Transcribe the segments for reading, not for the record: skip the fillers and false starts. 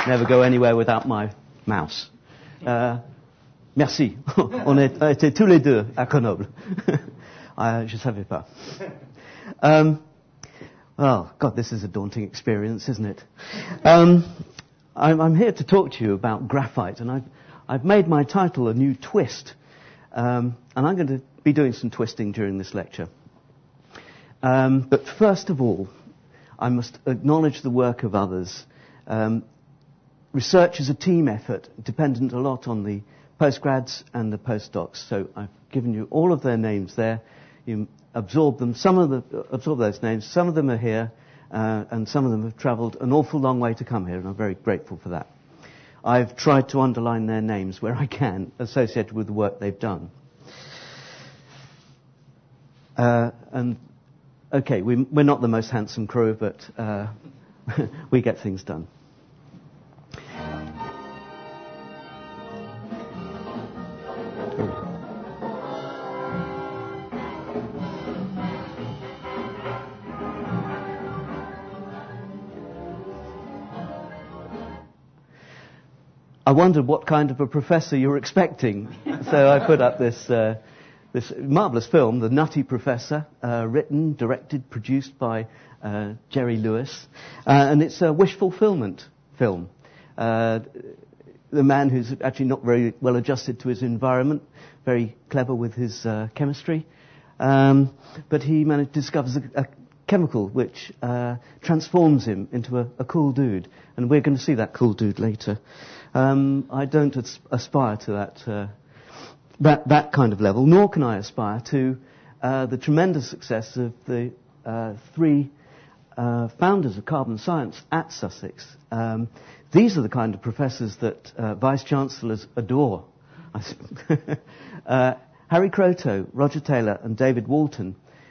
never go anywhere without my mouse. Merci. On était tous les deux à Grenoble. Je savais pas. Oh, God, this is a daunting experience, isn't it? I'm here to talk to you about graphite, and I've made my title a new twist. And I'm going to be doing some twisting during this lecture. But first of all, I must acknowledge the work of others. Research is a team effort, dependent a lot on the postgrads and the postdocs. So I've given you all of their names there. You absorb them. Absorb those names. Some of them are here, and some of them have travelled an awful long way to come here, and I'm very grateful for that. I've tried to underline their names where I can, associated with the work they've done. Okay, we're not the most handsome crew, but we get things done. I wondered what kind of a professor you were expecting, so I put up this marvellous film, The Nutty Professor, written, directed, produced by Jerry Lewis, and it's a wish fulfillment film. The man who's actually not very well adjusted to his environment, very clever with his chemistry, but he discovers a chemical which transforms him into a cool dude, and we're going to see that cool dude later. I don't aspire to that kind of level, nor can I aspire to the tremendous success of the three founders of carbon science at Sussex. These are the kind of professors that vice-chancellors adore. Harry Kroto, Roger Taylor and David Walton,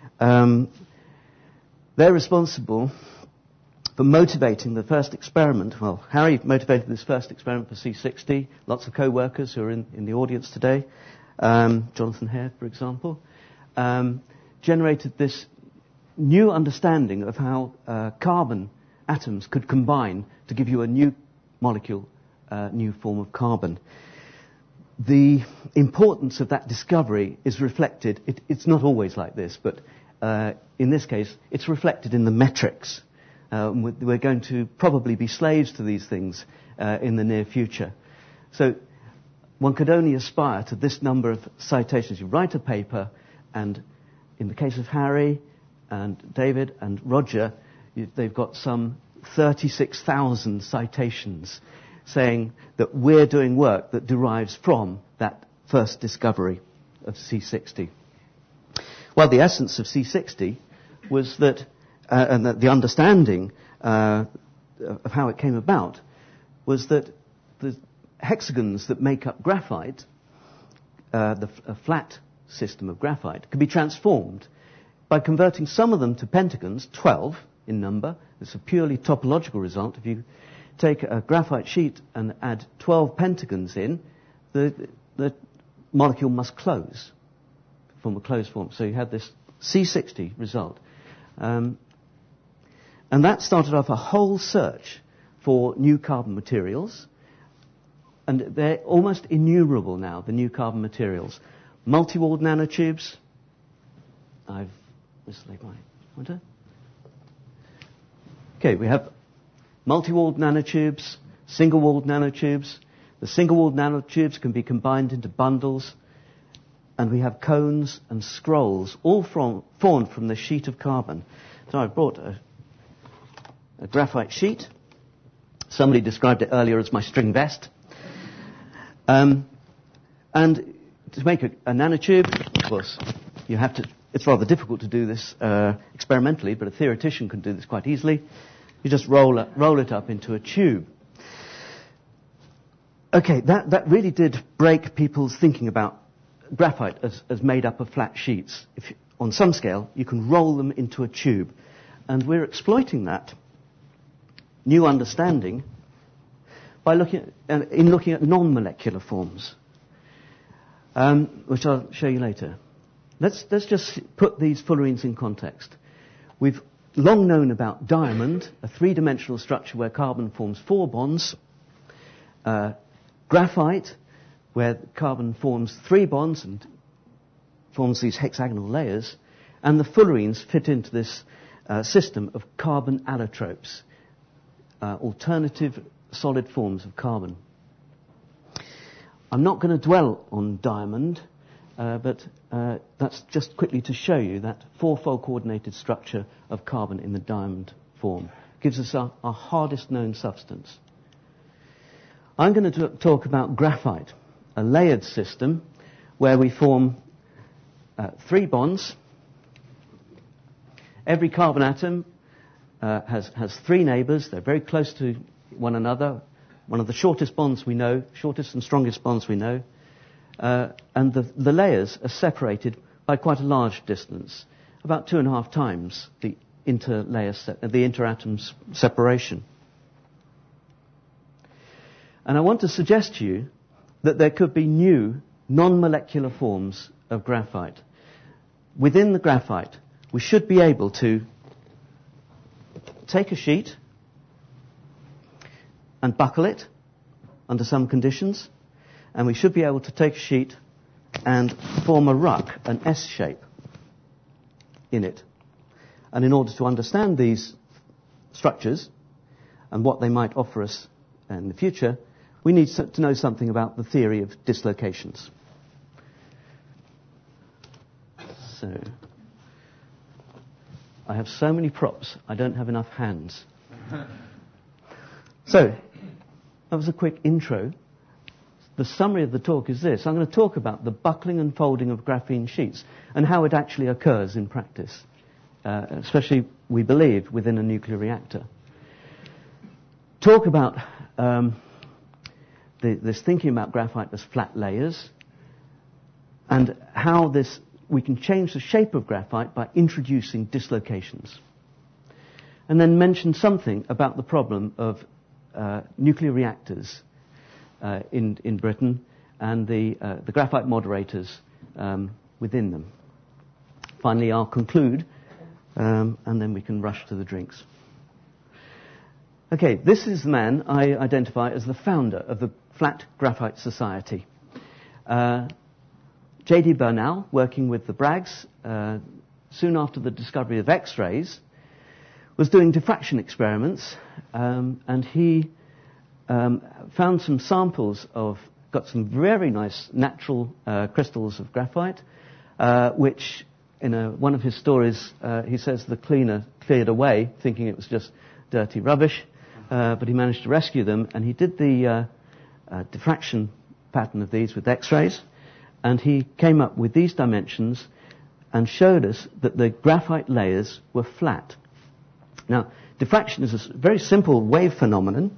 they're responsible for motivating the first experiment. Well, Harry motivated this first experiment for C60. Lots of co-workers who are in the audience today, Jonathan Hare, for example, generated this new understanding of how carbon atoms could combine to give you a new molecule, new form of carbon. The importance of that discovery is reflected. It's not always like this, but in this case, it's reflected in the metrics. We're going to probably be slaves to these things in the near future. So one could only aspire to this number of citations. You write a paper, and in the case of Harry and David and Roger, they've got some 36,000 citations saying that we're doing work that derives from that first discovery of C60. Well, the essence of C60 was that and the understanding of how it came about was that the hexagons that make up graphite, a flat system of graphite, could be transformed by converting some of them to pentagons, 12 in number. It's a purely topological result. If you take a graphite sheet and add 12 pentagons in, the molecule must close, form a closed form. So you had this C60 result. And that started off a whole search for new carbon materials. And they're almost innumerable now, the new carbon materials. Multi-walled nanotubes. I've mislaid my pointer. Okay, we have multi-walled nanotubes, single-walled nanotubes. The single-walled nanotubes can be combined into bundles. And we have cones and scrolls, all formed from the sheet of carbon. So I brought a graphite sheet. Somebody described it earlier as my string vest. And to make a nanotube, of course, you have to. It's rather difficult to do this experimentally, but a theoretician can do this quite easily. You just roll it up into a tube. Okay, that really did break people's thinking about graphite as made up of flat sheets. On some scale, you can roll them into a tube. And we're exploiting that new understanding by looking at non-molecular forms, which I'll show you later. Let's just put these fullerenes in context. We've long known about diamond, a three-dimensional structure where carbon forms 4 bonds, graphite, where carbon forms 3 bonds and forms these hexagonal layers, and the fullerenes fit into this system of carbon allotropes, alternative solid forms of carbon. I'm not going to dwell on diamond, but that's just quickly to show you that 4-fold coordinated structure of carbon in the diamond form gives us our hardest known substance. I'm going to talk about graphite, a layered system where we form 3 bonds. Every carbon atom has 3 neighbours. They're very close to one another. One of the shortest bonds we know, shortest and strongest bonds we know. And the layers are separated by quite a large distance, about 2.5 times the interatom separation. And I want to suggest to you that there could be new non-molecular forms of graphite. Within the graphite, we should be able to take a sheet and buckle it under some conditions, and we should be able to take a sheet and form a ruck, an S shape in it. And in order to understand these structures and what they might offer us in the future, we need to know something about the theory of dislocations. So, I have so many props, I don't have enough hands. So, that was a quick intro. The summary of the talk is this. I'm going to talk about the buckling and folding of graphene sheets and how it actually occurs in practice, especially, we believe, within a nuclear reactor. Talk about this thinking about graphite as flat layers and how we can change the shape of graphite by introducing dislocations. And then mention something about the problem of nuclear reactors in Britain and the graphite moderators within them. Finally, I'll conclude, and then we can rush to the drinks. Okay, this is the man I identify as the founder of the Flat Graphite Society. J.D. Bernal, working with the Braggs soon after the discovery of X-rays, was doing diffraction experiments, and he found some samples got some very nice natural crystals of graphite, which in one of his stories he says the cleaner cleared away, thinking it was just dirty rubbish, but he managed to rescue them, and he did the diffraction pattern of these with X-rays, and he came up with these dimensions and showed us that the graphite layers were flat. Now, diffraction is a very simple wave phenomenon,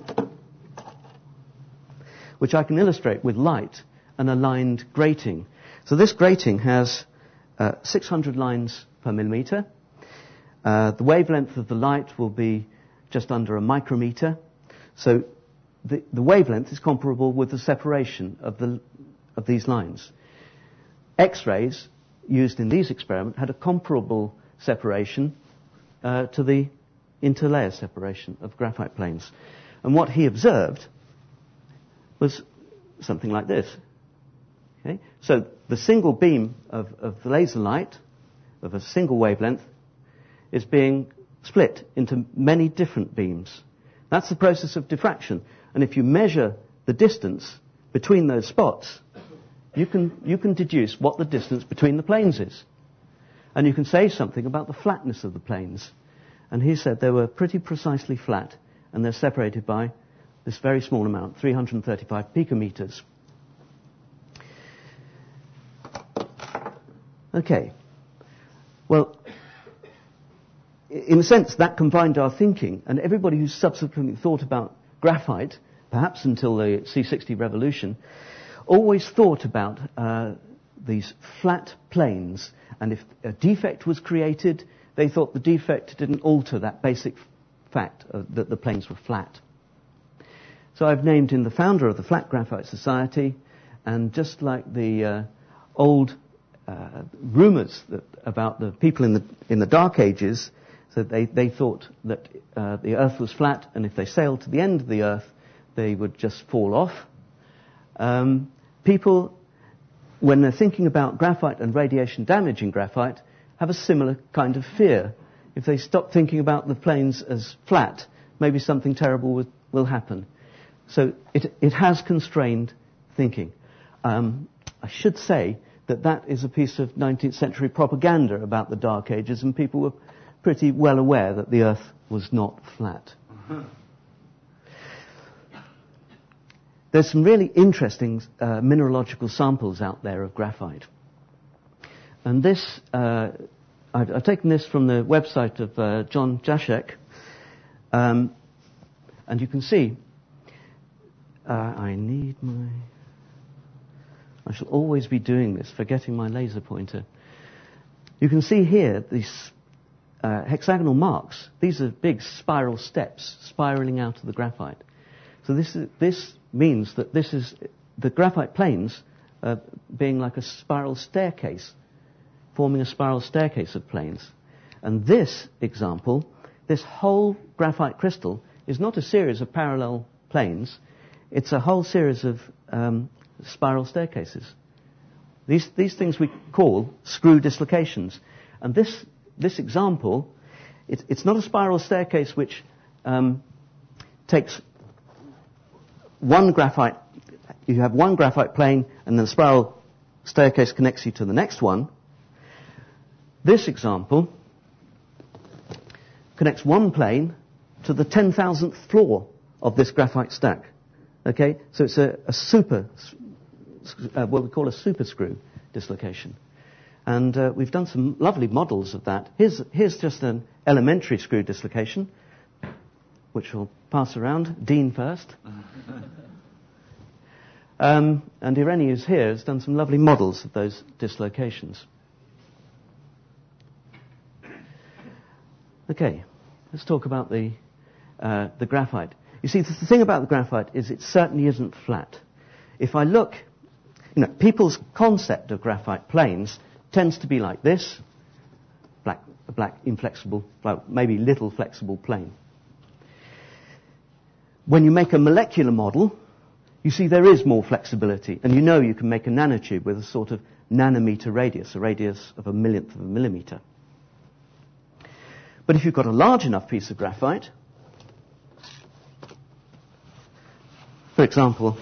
which I can illustrate with light and a lined grating. So this grating has 600 lines per millimeter. The wavelength of the light will be just under a micrometer. So the wavelength is comparable with the separation of these lines. X-rays used in these experiments had a comparable separation to the interlayer separation of graphite planes. And what he observed was something like this. Okay? So the single beam of the laser light, of a single wavelength, is being split into many different beams. That's the process of diffraction. And if you measure the distance between those spots, you can deduce what the distance between the planes is. And you can say something about the flatness of the planes. And he said they were pretty precisely flat, and they're separated by this very small amount, 335 picometers. Okay. Well, in a sense, that combined our thinking, and everybody who's subsequently thought about graphite, perhaps until the C60 revolution, always thought about these flat planes, and if a defect was created, they thought the defect didn't alter that basic fact that the planes were flat. So I've named him the founder of the Flat Graphite Society, and just like the old rumours about the people in the Dark Ages, so they thought that the Earth was flat, and if they sailed to the end of the Earth, they would just fall off. People, when they're thinking about graphite and radiation damage in graphite, have a similar kind of fear. If they stop thinking about the planes as flat, maybe something terrible will happen. So it has constrained thinking. I should say that is a piece of 19th century propaganda about the Dark Ages, and people were pretty well aware that the Earth was not flat. There's some really interesting mineralogical samples out there of graphite. And this, I've taken this from the website of John Jacek, and you can see, I shall always be doing this, forgetting my laser pointer. You can see here these hexagonal marks. These are big spiral steps spiraling out of the graphite. So this means that this is the graphite planes being like a spiral staircase, forming a spiral staircase of planes. And this example, this whole graphite crystal, is not a series of parallel planes. It's a whole series of spiral staircases. These things we call screw dislocations. And this example, it's not a spiral staircase which takes one graphite, you have one graphite plane and then the spiral staircase connects you to the next one. This example connects one plane to the 10,000th floor of this graphite stack. Okay, so it's a super, what we call a super screw dislocation. And we've done some lovely models of that. Here's just an elementary screw dislocation, which we'll pass around. Dean first. And Irenaeus here has done some lovely models of those dislocations. Okay, let's talk about the graphite. You see, the thing about the graphite is it certainly isn't flat. If I look, people's concept of graphite planes tends to be like this, a black inflexible, well, maybe little flexible plane. When you make a molecular model, you see there is more flexibility, and you can make a nanotube with a sort of nanometer radius, a radius of a millionth of a millimeter. But if you've got a large enough piece of graphite, for example,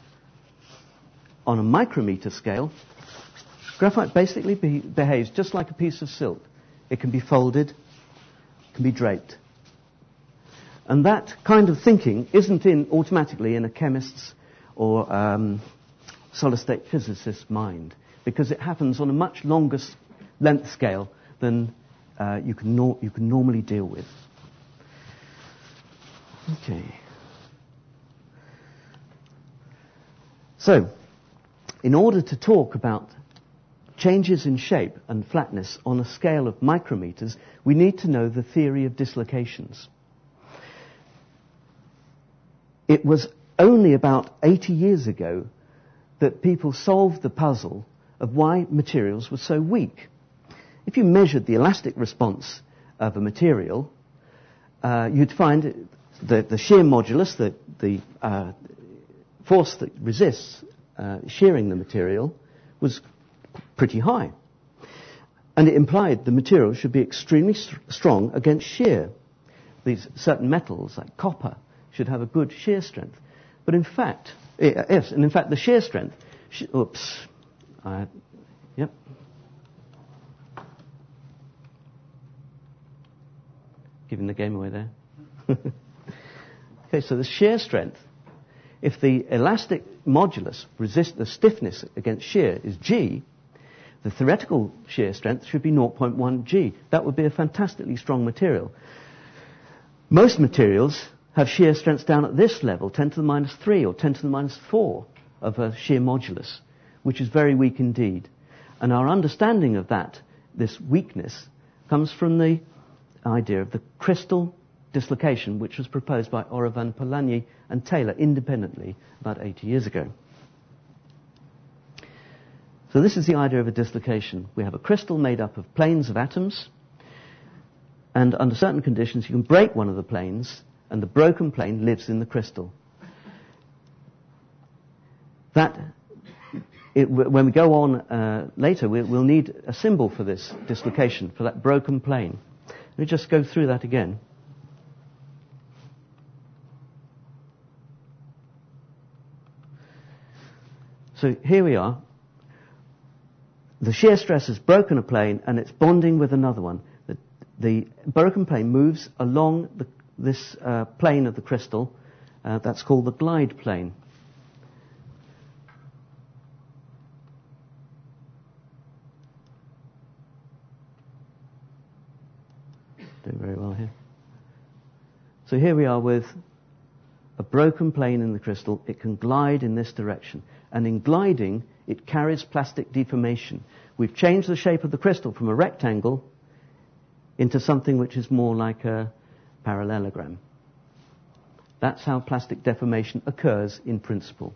on a micrometer scale, graphite basically behaves just like a piece of silk. It can be folded, can be draped. And that kind of thinking isn't automatically in a chemist's or solid-state physicist's mind, because it happens on a much longer length scale than you can normally deal with. Okay. So, in order to talk about changes in shape and flatness on a scale of micrometers, we need to know the theory of dislocations. It was only about 80 years ago that people solved the puzzle of why materials were so weak. If you measured the elastic response of a material, you'd find the shear modulus, the force that resists shearing the material, was pretty high. And it implied the material should be extremely strong against shear. These certain metals, like copper, should have a good shear strength. But in fact, the shear strength, giving the game away there. Okay, so the shear strength, if the elastic modulus, the stiffness against shear, is G, the theoretical shear strength should be 0.1 G. That would be a fantastically strong material. Most materials have shear strengths down at this level, 10 to the minus 3 or 10 to the minus 4 of a shear modulus, which is very weak indeed. And our understanding of this weakness, comes from the idea of the crystal dislocation, which was proposed by Oravan, Polanyi and Taylor independently about 80 years ago. So this is the idea of a dislocation. We have a crystal made up of planes of atoms, and under certain conditions you can break one of the planes, and the broken plane lives in the crystal. when we go on later, we'll need a symbol for this dislocation, for that broken plane. Let me just go through that again. So here we are. The shear stress has broken a plane and it's bonding with another one. The broken plane moves along this plane of the crystal. That's called the glide plane. Doing very well here. So here we are with a broken plane in the crystal. It can glide in this direction. And in gliding, it carries plastic deformation. We've changed the shape of the crystal from a rectangle into something which is more like a parallelogram. That's how plastic deformation occurs in principle.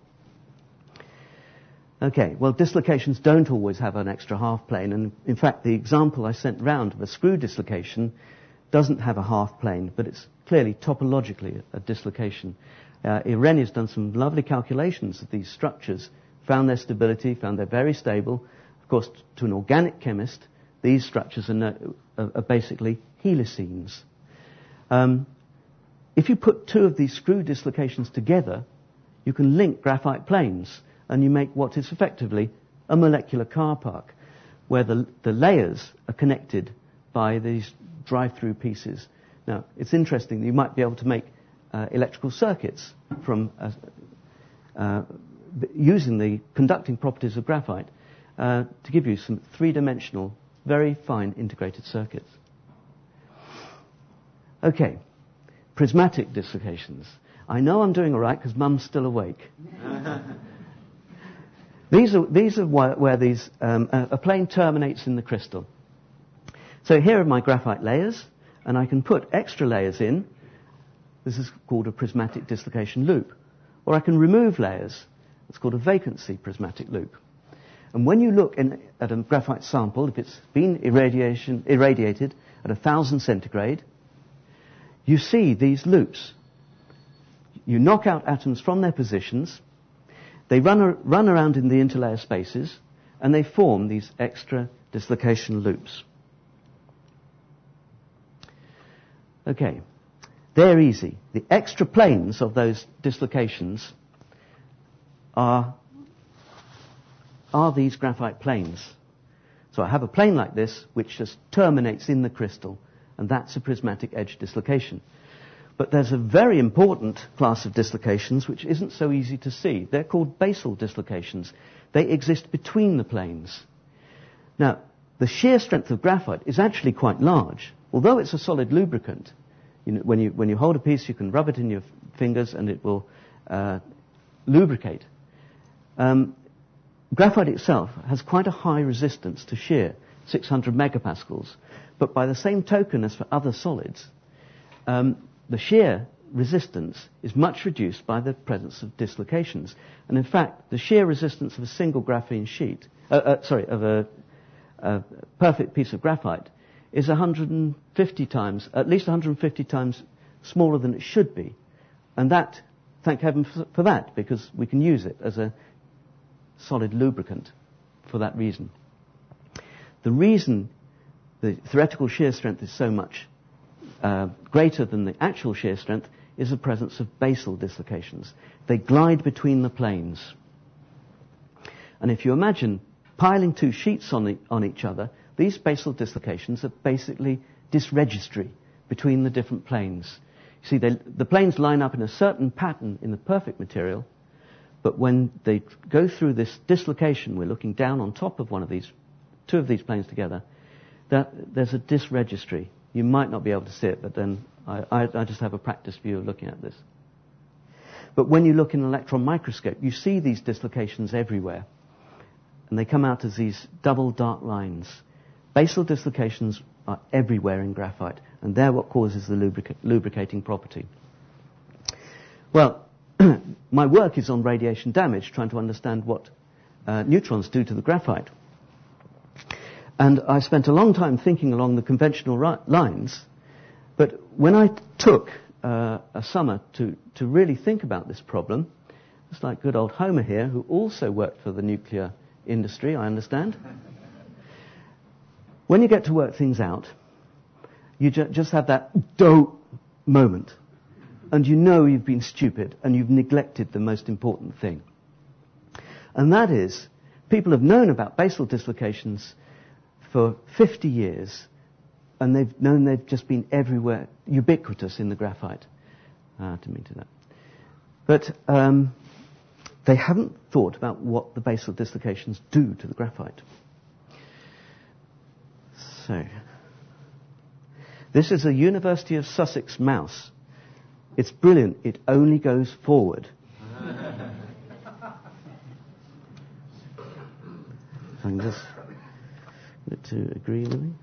Okay, well, dislocations don't always have an extra half plane, and in fact the example I sent round of a screw dislocation doesn't have a half plane, but it's clearly topologically a dislocation. Irene has done some lovely calculations of these structures, found their stability, found they're very stable. Of course, to an organic chemist, these structures are basically helicenes. If you put two of these screw dislocations together, you can link graphite planes, and you make what is effectively a molecular car park, where the layers are connected by these drive-through pieces. Now, it's interesting that you might be able to make electrical circuits from using the conducting properties of graphite to give you some three-dimensional, very fine integrated circuits. Okay, prismatic dislocations. I know I'm doing all right because Mum's still awake. These are where a plane terminates in the crystal. So here are my graphite layers, and I can put extra layers in. This is called a prismatic dislocation loop. Or I can remove layers. It's called a vacancy prismatic loop. And when you look at a graphite sample, if it's been irradiated at 1,000 centigrade, you see these loops. You knock out atoms from their positions, they run around in the interlayer spaces, and they form these extra dislocation loops. Okay, they're easy. The extra planes of those dislocations are these graphite planes. So I have a plane like this which just terminates in the crystal, and that's a prismatic edge dislocation. But there's a very important class of dislocations which isn't so easy to see. They're called basal dislocations. They exist between the planes. Now, the shear strength of graphite is actually quite large. Although it's a solid lubricant, when you hold a piece, you can rub it in your fingers and it will lubricate. Graphite itself has quite a high resistance to shear, 600 megapascals. But by the same token as for other solids, the shear resistance is much reduced by the presence of dislocations. And in fact, the shear resistance of a single graphene sheet, of a perfect piece of graphite, is 150 times, at least 150 times smaller than it should be. And that, thank heaven for that, because we can use it as a solid lubricant for that reason. The reason the theoretical shear strength is so much greater than the actual shear strength is the presence of basal dislocations. They glide between the planes. And if you imagine piling two sheets on each other, these basal dislocations are basically dysregistry between the different planes. You see, the planes line up in a certain pattern in the perfect material, but when they go through this dislocation, we're looking down on top of two of these planes together, there's a dysregistry. You might not be able to see it, but then I just have a practice view of looking at this. But when you look in an electron microscope, you see these dislocations everywhere. And they come out as these double dark lines. Basal dislocations are everywhere in graphite, and they're what causes the lubricating property. Well, my work is on radiation damage, trying to understand what neutrons do to the graphite. And I spent a long time thinking along the conventional lines, but when I took a summer to really think about this problem, It's like good old Homer here, who also worked for the nuclear industry, I understand. When you get to work things out, you just have that dope moment. And you know you've been stupid and you've neglected the most important thing. And that is, people have known about basal dislocations for 50 years, and they've known they've just been everywhere, ubiquitous in the graphite. To me to that. But they haven't thought about what the basal dislocations do to the graphite. So, this is a University of Sussex mouse. It's brilliant. It only goes forward. I can just get it to agree with me.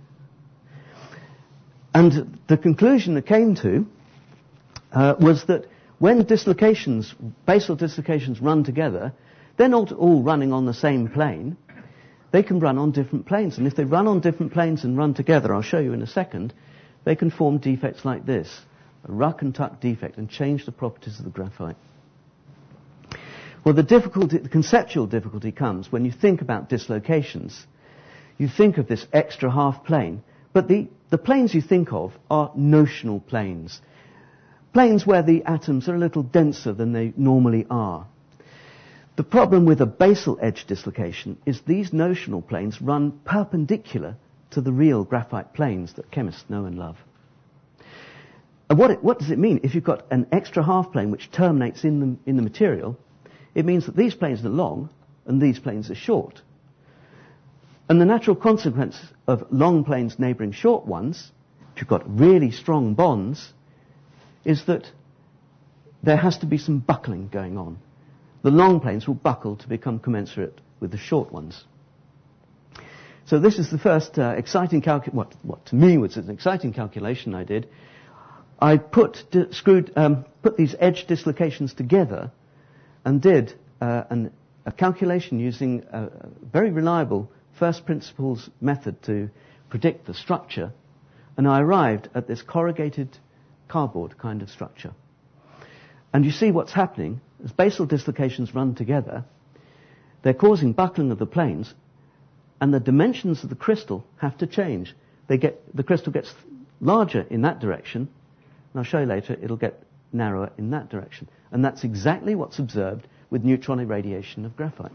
And the conclusion it came to was that when basal dislocations run together, they're not all running on the same plane. They can run on different planes. And if they run on different planes and run together, I'll show you in a second, they can form defects like this, a ruck and tuck defect, and change the properties of the graphite. Well, the conceptual difficulty comes when you think about dislocations. You think of this extra half plane, but the planes you think of are notional planes. Planes where the atoms are a little denser than they normally are. The problem with a basal edge dislocation is these notional planes run perpendicular to the real graphite planes that chemists know and love. And what does it mean? If you've got an extra half plane which terminates in the material, it means that these planes are long and these planes are short. And the natural consequence of long planes neighbouring short ones, if you've got really strong bonds, is that there has to be some buckling going on. The long planes will buckle to become commensurate with the short ones. So this is the first exciting what to me was an exciting calculation I did. I put these edge dislocations together and did a calculation using a very reliable first principles method to predict the structure, and I arrived at this corrugated cardboard kind of structure. And you see what's happening as basal dislocations run together. They're causing buckling of the planes, and the dimensions of the crystal have to change. The crystal gets larger in that direction, and I'll show you later it'll get narrower in that direction. And that's exactly what's observed with neutron irradiation of graphite.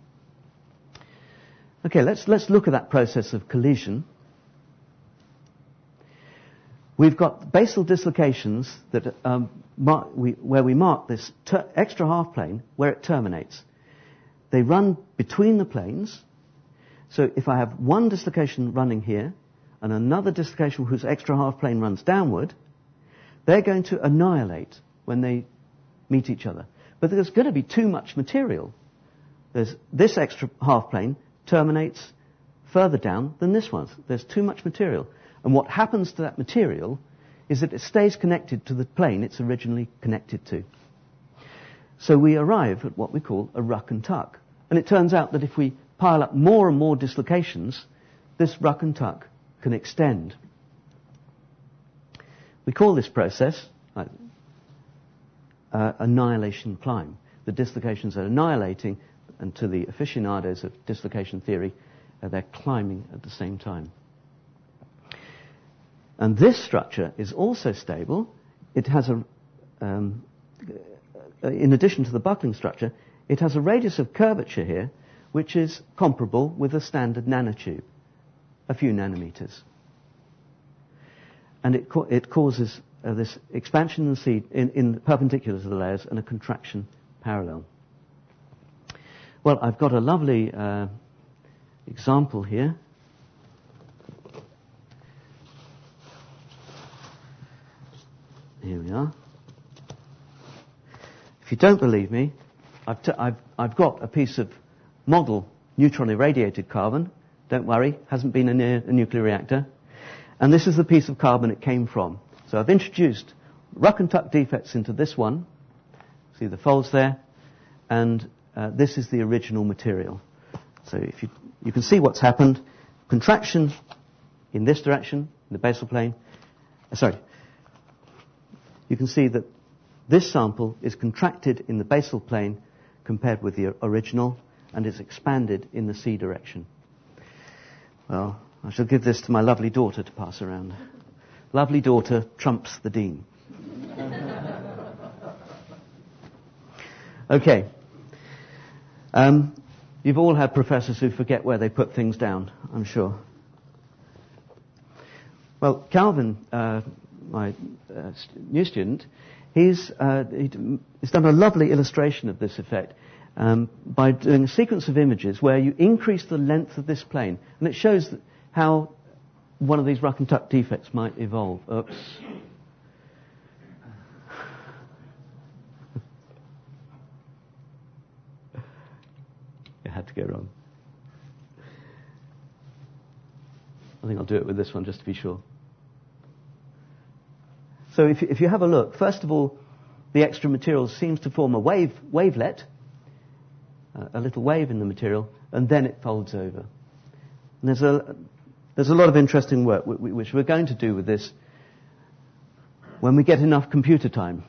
Okay, let's look at that process of collision. We've got basal dislocations that where we mark this extra half plane where it terminates. They run between the planes. So if I have one dislocation running here and another dislocation whose extra half plane runs downward, they're going to annihilate when they meet each other. But there's going to be too much material. This extra half plane terminates further down than this one. There's too much material. And what happens to that material is that it stays connected to the plane it's originally connected to. So we arrive at what we call a ruck and tuck. And it turns out that if we pile up more and more dislocations, this ruck and tuck can extend. We call this process annihilation climb. The dislocations are annihilating, and to the aficionados of dislocation theory, they're climbing at the same time. And this structure is also stable. It has in addition to the buckling structure, it has a radius of curvature here, which is comparable with a standard nanotube, a few nanometers. And it causes this expansion in perpendicular to the layers and a contraction parallel. Well, I've got a lovely example here. Here we are. If you don't believe me, I've got a piece of model neutron irradiated carbon. Don't worry, hasn't been near a nuclear reactor. And this is the piece of carbon it came from. So I've introduced ruck and tuck defects into this one. See the folds there? And this is the original material. So if you can see what's happened. Contraction in this direction, in the basal plane. You can see that this sample is contracted in the basal plane compared with the original, and is expanded in the C direction. Well, I shall give this to my lovely daughter to pass around. Lovely daughter trumps the dean. Okay. You've all had professors who forget where they put things down, I'm sure. Well, Calvin, my new student, he's done a lovely illustration of this effect by doing a sequence of images where you increase the length of this plane, and it shows how one of these ruck and tuck defects might evolve. Oops. It had to go wrong. I think I'll do it with this one just to be sure. So if you have a look, first of all, the extra material seems to form a wavelet, a little wave in the material, and then it folds over. And there's a lot of interesting work which we're going to do with this when we get enough computer time.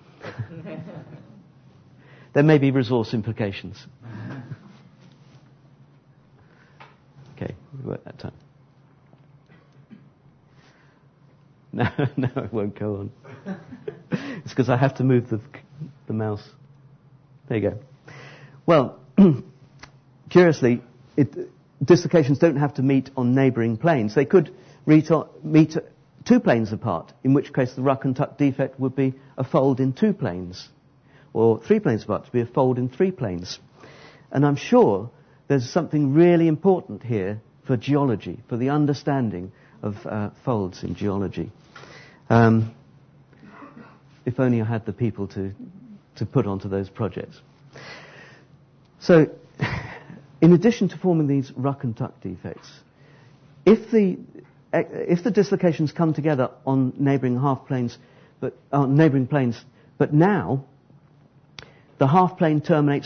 There may be resource implications. Okay, we work that time. No, it won't go on. It's because I have to move the mouse. There you go. Well, curiously, dislocations don't have to meet on neighbouring planes. They could meet 2 planes apart, in which case the ruck and tuck defect would be a fold in 2 planes, or 3 planes apart to be a fold in 3 planes. And I'm sure there's something really important here for geology, for the understanding of folds in geology. If only I had the people to put onto those projects. So, in addition to forming these ruck and tuck defects, if the dislocations come together on neighbouring planes, but now the half plane terminates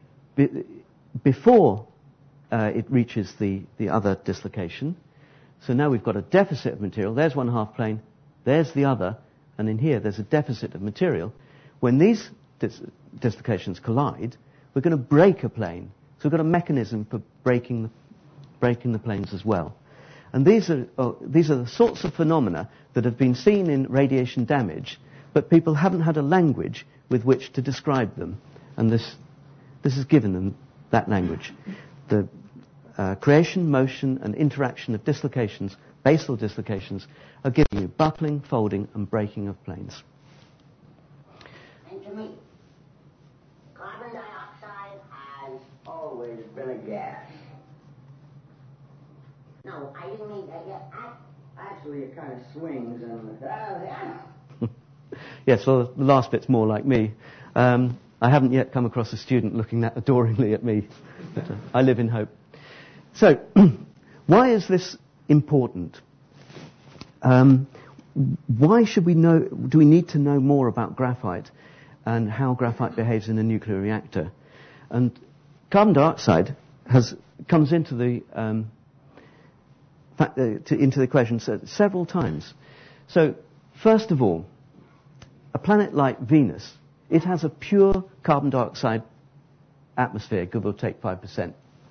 before it reaches the other dislocation. So now we've got a deficit of material. There's one half plane, there's the other, and in here there's a deficit of material. When these dislocations collide, we're going to break a plane. So we've got a mechanism for breaking the planes as well. And these are the sorts of phenomena that have been seen in radiation damage, but people haven't had a language with which to describe them. And this has given them that language. The creation, motion, and interaction of dislocations, basal dislocations, are giving you buckling, folding, and breaking of planes. And to me, carbon dioxide has always been a gas. No, I didn't mean that yet. Actually, it kind of swings and... Yes, well, the last bit's more like me. I haven't yet come across a student looking that adoringly at me. But, I live in hope. So, why is this important? Why do we need to know more about graphite and how graphite behaves in a nuclear reactor? And carbon dioxide comes into the equation several times. So, first of all, a planet like Venus, it has a pure carbon dioxide atmosphere, give or take 5%.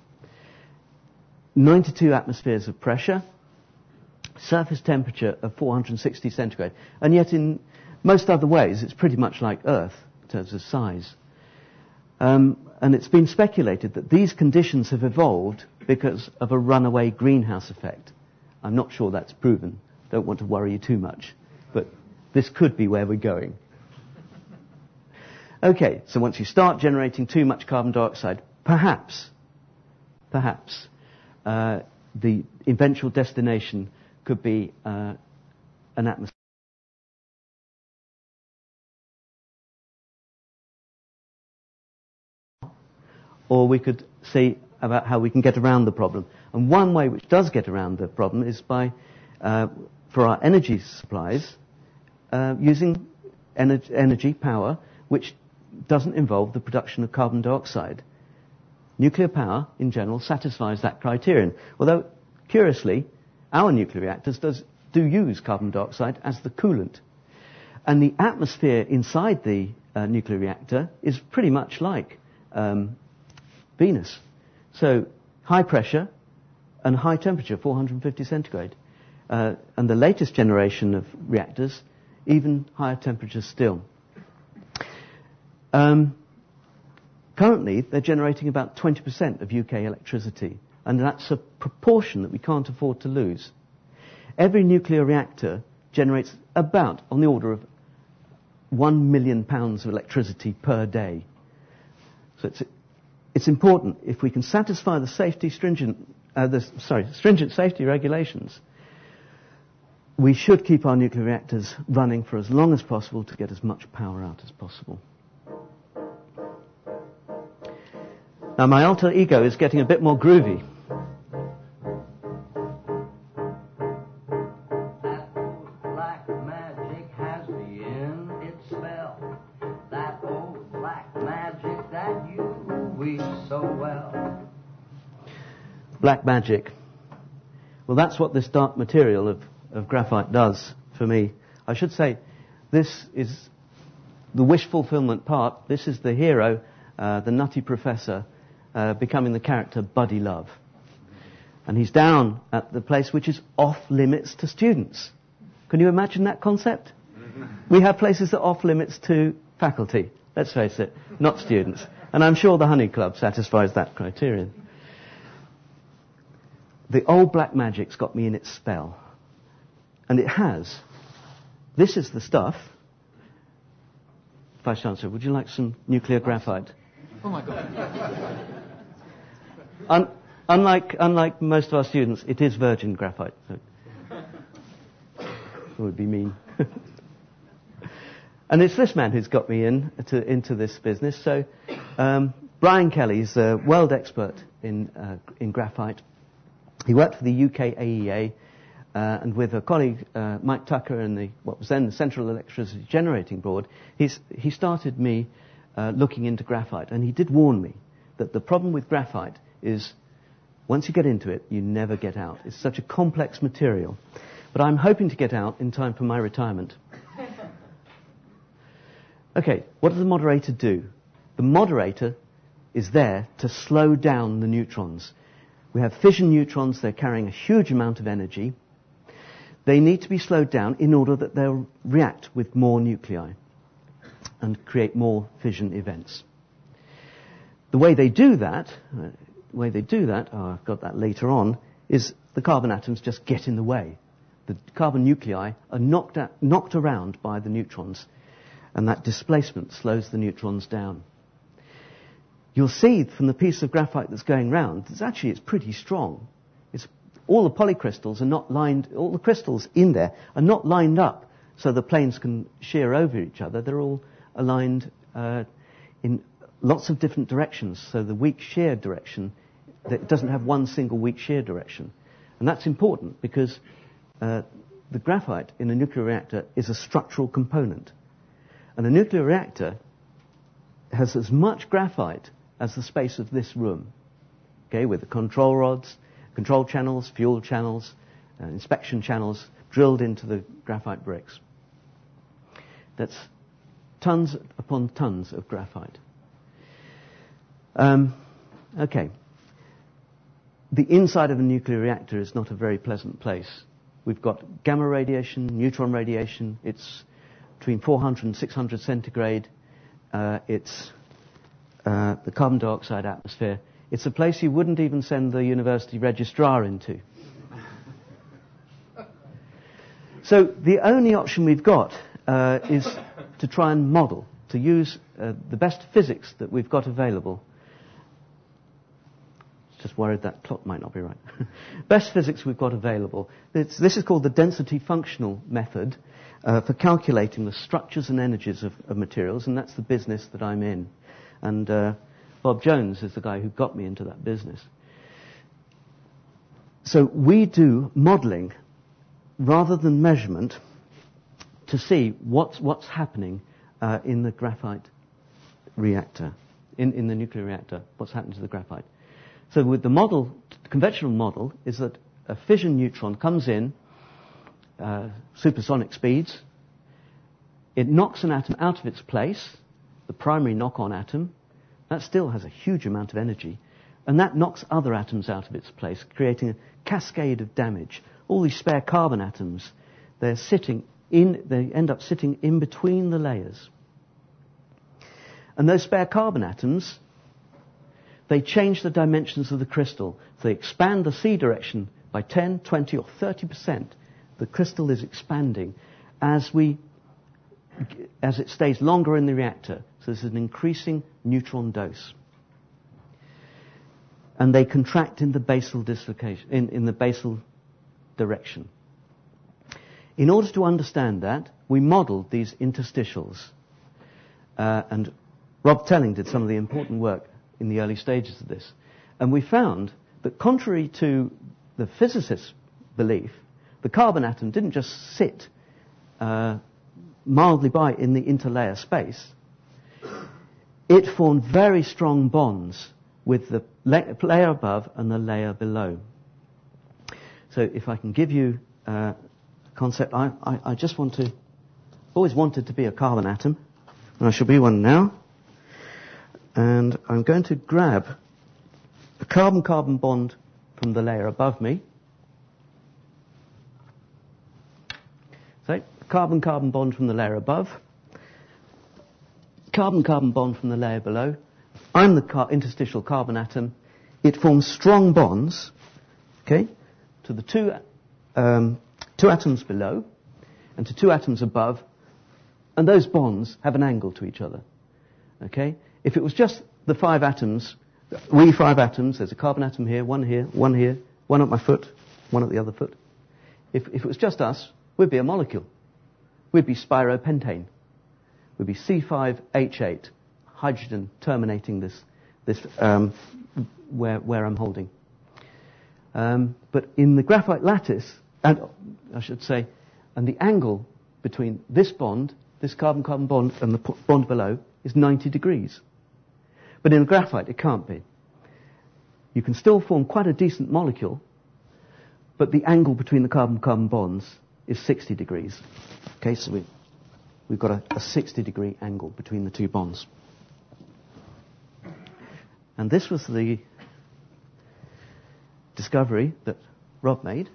92 atmospheres of pressure, surface temperature of 460 centigrade. And yet in most other ways, it's pretty much like Earth in terms of size. And it's been speculated that these conditions have evolved because of a runaway greenhouse effect. I'm not sure that's proven. Don't want to worry you too much. But this could be where we're going. Okay, so once you start generating too much carbon dioxide, perhaps, the eventual destination could be an atmosphere. Or we could see about how we can get around the problem. And one way which does get around the problem is by, for our energy supplies, using energy, power, which doesn't involve the production of carbon dioxide. Nuclear power, in general, satisfies that criterion. Although, curiously, our nuclear reactors do use carbon dioxide as the coolant. And the atmosphere inside the nuclear reactor is pretty much like Venus. So high pressure and high temperature, 450 centigrade. And the latest generation of reactors, even higher temperatures still. Currently, they're generating about 20% of UK electricity, and that's a proportion that we can't afford to lose. Every nuclear reactor generates about, on the order of £1 million of electricity per day. So it's important, if we can satisfy the stringent safety regulations, we should keep our nuclear reactors running for as long as possible to get as much power out as possible. Now my alter ego is getting a bit more groovy. That old black magic has me in its spell. That old black magic that you weave so well. Black magic. Well, that's what this dark material of graphite does for me. I should say, this is the wish fulfillment part. This is the hero, the nutty professor, becoming the character Buddy Love. And he's down at the place which is off limits to students. Can you imagine that concept? We have places that are off limits to faculty, let's face it, not students. And I'm sure the Honey Club satisfies that criterion. The old black magic's got me in its spell. And it has. This is the stuff. Vice Chancellor, would you like some nuclear graphite? Oh my God. Unlike most of our students, it is virgin graphite. So it would be mean. And it's this man who's got me into this business. So Brian Kelly's a world expert in graphite. He worked for the UK AEA and with a colleague, Mike Tucker, in what was then the Central Electricity Generating Board, he started me looking into graphite. And he did warn me that the problem with graphite is once you get into it, you never get out. It's such a complex material. But I'm hoping to get out in time for my retirement. Okay, what does the moderator do? The moderator is there to slow down the neutrons. We have fission neutrons, they're carrying a huge amount of energy. They need to be slowed down in order that they'll react with more nuclei and create more fission events. The way they do that, I've got that later on, is the carbon atoms just get in the way. The carbon nuclei are knocked around by the neutrons, and that displacement slows the neutrons down. You'll see from the piece of graphite that's going round, it's pretty strong. All the polycrystals are not lined, all the crystals in there are not lined up so the planes can shear over each other. They're all aligned in lots of different directions, so the weak shear direction, it doesn't have one single weak shear direction. And that's important because the graphite in a nuclear reactor is a structural component. And a nuclear reactor has as much graphite as the space of this room, okay, with the control rods, control channels, fuel channels, inspection channels drilled into the graphite bricks. That's tons upon tons of graphite. Okay. The inside of a nuclear reactor is not a very pleasant place. We've got gamma radiation, neutron radiation. It's between 400 and 600 centigrade. It's the carbon dioxide atmosphere. It's a place you wouldn't even send the university registrar into. So the only option we've got is to try and model, to use the best physics that we've got available. Just worried that clock might not be right. Best physics we've got available. This is called the density functional method for calculating the structures and energies of materials, and that's the business that I'm in. And Bob Jones is the guy who got me into that business. So we do modeling rather than measurement to see what's happening in the graphite reactor, in the nuclear reactor, what's happening to the graphite. So with the model, the conventional model is that a fission neutron comes in, supersonic speeds, it knocks an atom out of its place, the primary knock-on atom. That still has a huge amount of energy. And that knocks other atoms out of its place, creating a cascade of damage. All these spare carbon atoms, they end up sitting in between the layers. And those spare carbon atoms, they change the dimensions of the crystal. So they expand the C direction by 10, 20 or 30%. The crystal is expanding as it stays longer in the reactor. So there's an increasing neutron dose. And they contract in the basal dislocation, in the basal direction. In order to understand that, we modeled these interstitials. And Rob Telling did some of the important work in the early stages of this. And we found that contrary to the physicists' belief, the carbon atom didn't just sit mildly by in the interlayer space. It formed very strong bonds with the layer above and the layer below. So if I can give you a concept, I just always wanted to be a carbon atom, and I shall be one now. And I'm going to grab a carbon-carbon bond from the layer above me. So, carbon-carbon bond from the layer above. Carbon-carbon bond from the layer below. I'm the interstitial carbon atom. It forms strong bonds, okay, to the two atoms below and to two atoms above, and those bonds have an angle to each other, okay? If it was just the 5 atoms, we 5 atoms, there's a carbon atom here, one here, one at my foot, one at the other foot. If it was just us, we'd be a molecule. We'd be spiropentane. We'd be C5H8, hydrogen terminating this where I'm holding. But in the graphite lattice, and I should say, and the angle between this bond, this carbon-carbon bond, and the bond below is 90 degrees. But in graphite, it can't be. You can still form quite a decent molecule, but the angle between the carbon-carbon bonds is 60 degrees. Okay, so we've got a 60-degree angle between the two bonds. And this was the discovery that Rob made.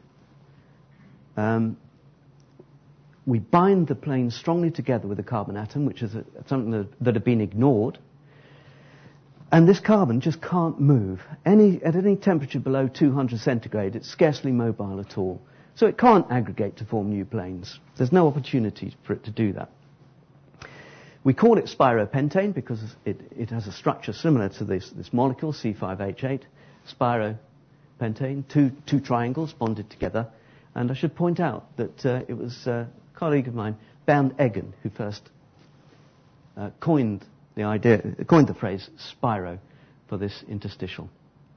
We bind the planes strongly together with a carbon atom, which is something that had been ignored. And this carbon just can't move. At any temperature below 200 centigrade, it's scarcely mobile at all. So it can't aggregate to form new planes. There's no opportunity for it to do that. We call it spiropentane because it has a structure similar to this molecule, C5H8, spiropentane, two triangles bonded together. And I should point out that it was a colleague of mine, Bernd Eggen, who first coined the phrase spiro for this interstitial.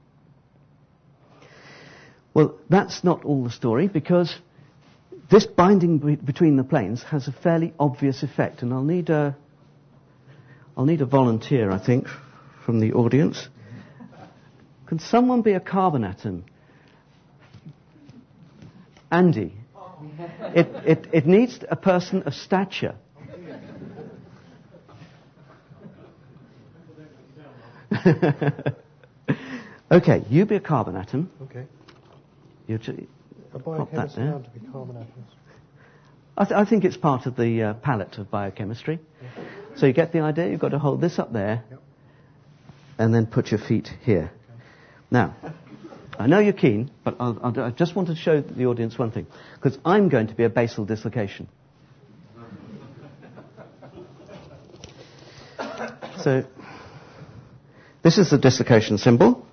Well, that's not all the story, because this binding between the planes has a fairly obvious effect, and I'll need a volunteer, I think, from the audience. Can someone be a carbon atom? Andy. It needs a person of stature. Okay, you be a carbon atom. Okay. You A biochemist allowed to be carbon atoms? I think it's part of the palette of biochemistry. Yeah. So you get the idea? You've got to hold this up there, yep, and then put your feet here. Okay. Now, I know you're keen, but I just want to show the audience one thing, because I'm going to be a basal dislocation. So, this is the dislocation symbol.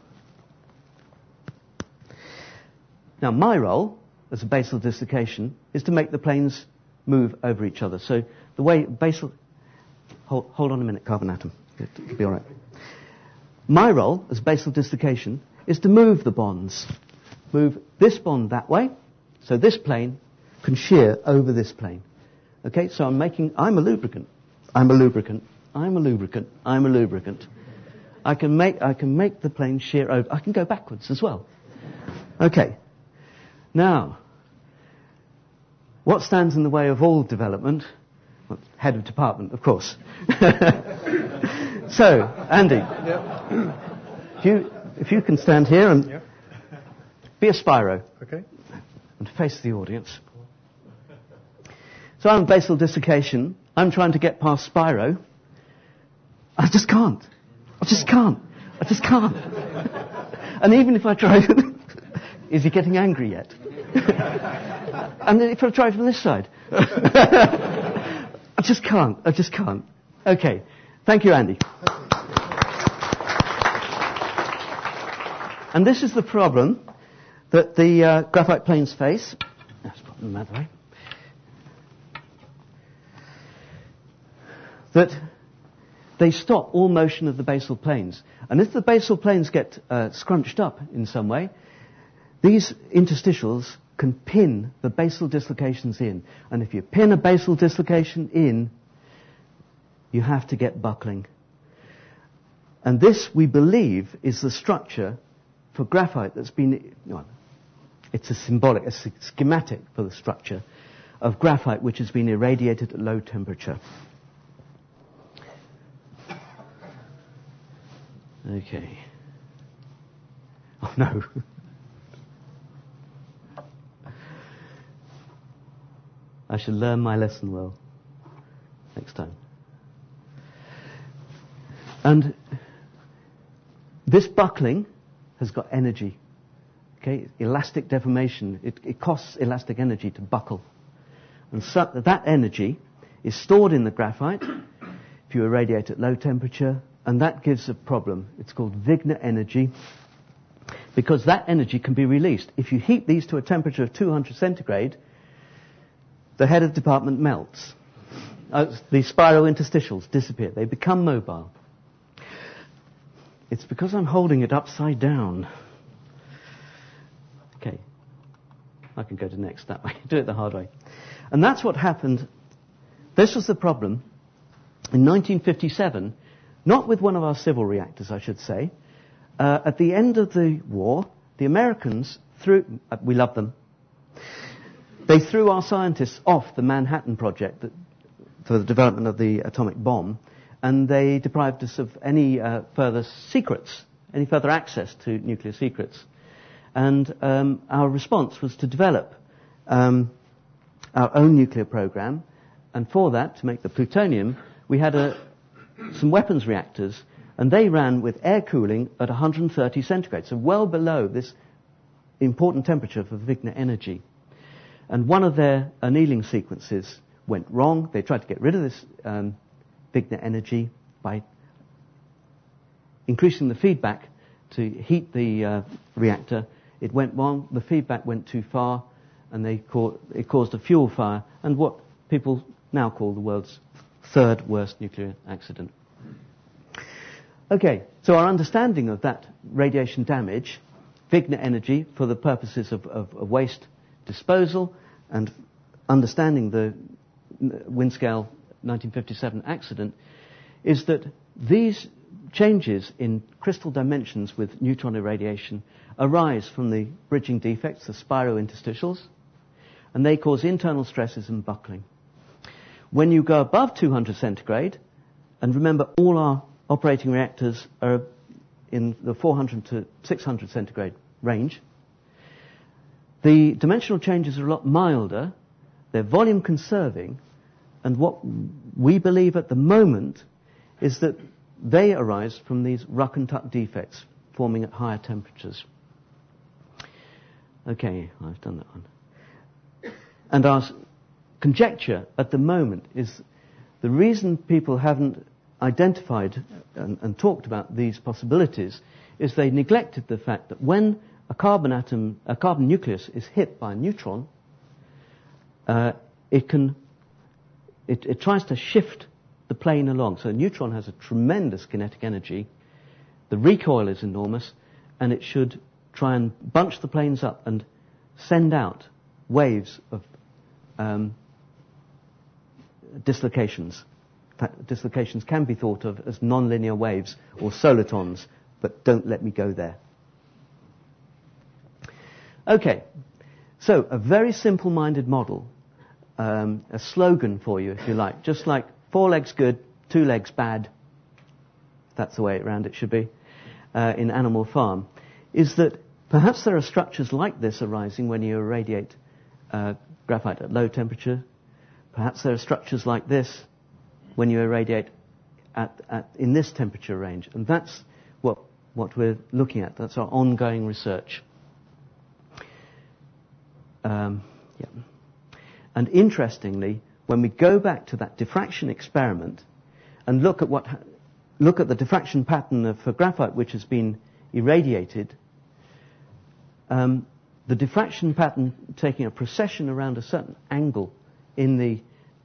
Now, my role as a basal dislocation is to make the planes move over each other. So, the way basal... Hold on a minute, carbon atom. It'll be all right. My role as basal dislocation is to move the bonds. Move this bond that way, so this plane can shear over this plane. Okay, so I'm a lubricant. I'm a lubricant. I'm a lubricant. I'm a lubricant. I can make the plane shear over. I can go backwards as well. Okay. Now, what stands in the way of all development? Well, head of department, of course. So, Andy, if you can stand here and Yeah. be a Spiro Okay. and face the audience. So I'm basal dislocation. I'm trying to get past Spiro. I just can't. I just can't. And even if I try, is he getting angry yet? And if I try from this side, I just can't. Okay. Thank you, Andy. And this is the problem that the graphite planes face. Let's put them that way. That they stop all motion of the basal planes. And if the basal planes get scrunched up in some way, these interstitials can pin the basal dislocations in. And if you pin a basal dislocation in, you have to get buckling. And this, we believe, is the structure for graphite that's been... it's a schematic for the structure of graphite which has been irradiated at low temperature. Okay. Oh, no. I should learn my lesson well next time. And this buckling has got energy. Okay, elastic deformation. It costs elastic energy to buckle. And so that energy is stored in the graphite if you irradiate at low temperature, and that gives a problem. It's called Wigner energy, because that energy can be released. If you heat these to a temperature of 200 centigrade, the head of department melts. The spiral interstitials disappear. They become mobile. It's because I'm holding it upside down. Okay. I can go to next that way. Do it the hard way. And that's what happened. This was the problem in 1957, not with one of our civil reactors, I should say. At the end of the war, the Americans we love them, they threw our scientists off the Manhattan Project for the development of the atomic bomb, and they deprived us of any further secrets, any further access to nuclear secrets. And our response was to develop our own nuclear program, and for that, to make the plutonium, we had some weapons reactors, and they ran with air cooling at 130 centigrade, so well below this important temperature for Wigner energy. And one of their annealing sequences went wrong. They tried to get rid of this Wigner energy by increasing the feedback to heat the reactor. It went wrong. The feedback went too far, and it caused a fuel fire, and what people now call the world's third worst nuclear accident. Okay, so our understanding of that radiation damage, Wigner energy for the purposes of waste disposal, and understanding the Windscale 1957 accident, is that these changes in crystal dimensions with neutron irradiation arise from the bridging defects, the spirointerstitials, and they cause internal stresses and buckling. When you go above 200 centigrade, and remember all our operating reactors are in the 400 to 600 centigrade range, the dimensional changes are a lot milder, they're volume conserving, and what we believe at the moment is that they arise from these ruck and tuck defects forming at higher temperatures. Okay, I've done that one. And our conjecture at the moment is the reason people haven't identified and talked about these possibilities is they neglected the fact that when a carbon nucleus is hit by a neutron, it tries to shift the plane along. So a neutron has a tremendous kinetic energy. The recoil is enormous, and it should try and bunch the planes up and send out waves of dislocations. In fact, dislocations can be thought of as nonlinear waves or solitons, but don't let me go there. Okay, so a very simple-minded model, a slogan for you, if you like, just like 4 legs good, 2 legs bad. That's the way around it should be. in Animal Farm, is that perhaps there are structures like this arising when you irradiate graphite at low temperature. Perhaps there are structures like this when you irradiate in this temperature range. And that's what we're looking at. That's our ongoing research. And interestingly, when we go back to that diffraction experiment and look at the diffraction pattern for graphite which has been irradiated, the diffraction pattern taking a precession around a certain angle in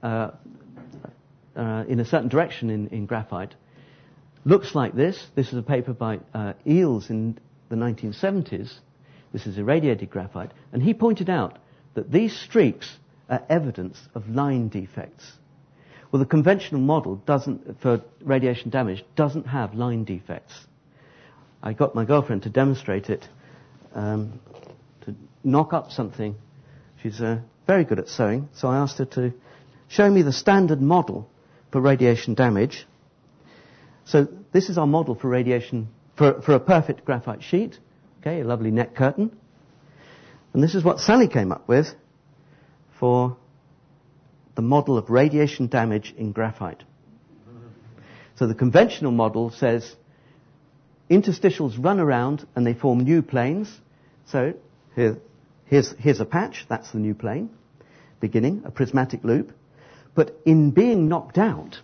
a certain direction in graphite looks like this. This is a paper by Eales in the 1970s. This is irradiated graphite. And he pointed out that these streaks are evidence of line defects. Well, the conventional model for radiation damage doesn't have line defects. I got my girlfriend to demonstrate it, to knock up something. She's very good at sewing, so I asked her to show me the standard model for radiation damage. So this is our model for radiation, for a perfect graphite sheet. Okay, a lovely net curtain. And this is what Sally came up with for the model of radiation damage in graphite. So the conventional model says interstitials run around and they form new planes. So here's a patch, that's the new plane, beginning, a prismatic loop. But in being knocked out,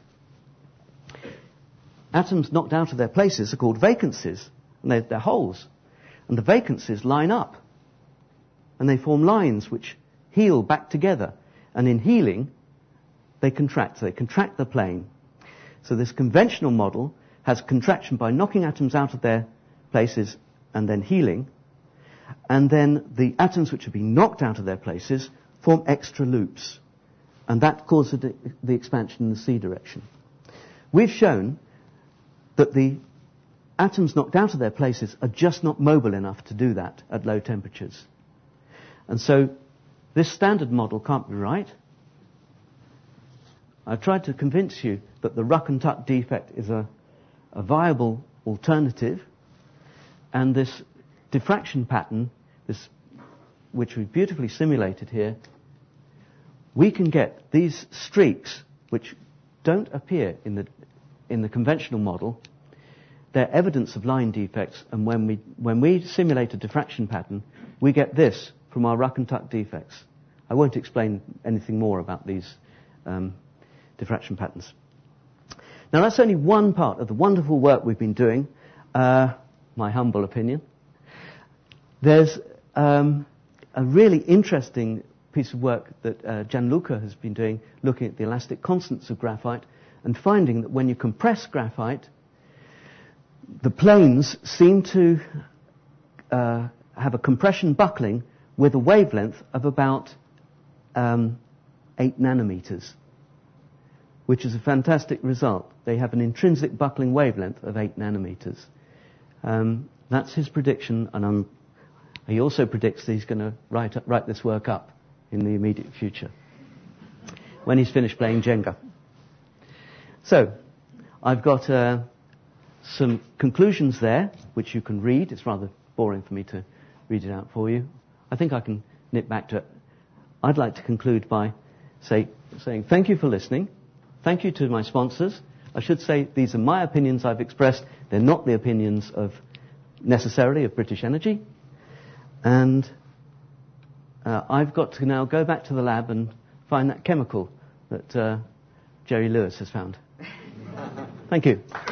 atoms knocked out of their places are called vacancies, and they're holes. And the vacancies line up, and they form lines which heal back together. And in healing, they contract. So they contract the plane. So this conventional model has contraction by knocking atoms out of their places and then healing. And then the atoms which have been knocked out of their places form extra loops. And that causes the expansion in the C direction. We've shown that the atoms knocked out of their places are just not mobile enough to do that at low temperatures. And so this standard model can't be right. I've tried to convince you that the Ruck and Tuck defect is a viable alternative, and this diffraction pattern, which we've beautifully simulated here, we can get these streaks which don't appear in the conventional model. They're evidence of line defects, and when we simulate a diffraction pattern, we get this from our Ruck and Tuck defects. I won't explain anything more about these diffraction patterns. Now that's only one part of the wonderful work we've been doing, my humble opinion. There's a really interesting piece of work that Gianluca has been doing, looking at the elastic constants of graphite and finding that when you compress graphite, the planes seem to have a compression buckling with a wavelength of about 8 nanometers, which is a fantastic result. They have an intrinsic buckling wavelength of 8 nanometers. That's his prediction, and he also predicts that he's going to write this work up in the immediate future, when he's finished playing Jenga. So, I've got some conclusions there, which you can read. It's rather boring for me to read it out for you. I think I can nip back to it. I'd like to conclude by saying thank you for listening. Thank you to my sponsors. I should say these are my opinions I've expressed. They're not the opinions necessarily of British Energy. And I've got to now go back to the lab and find that chemical that Jerry Lewis has found. Thank you.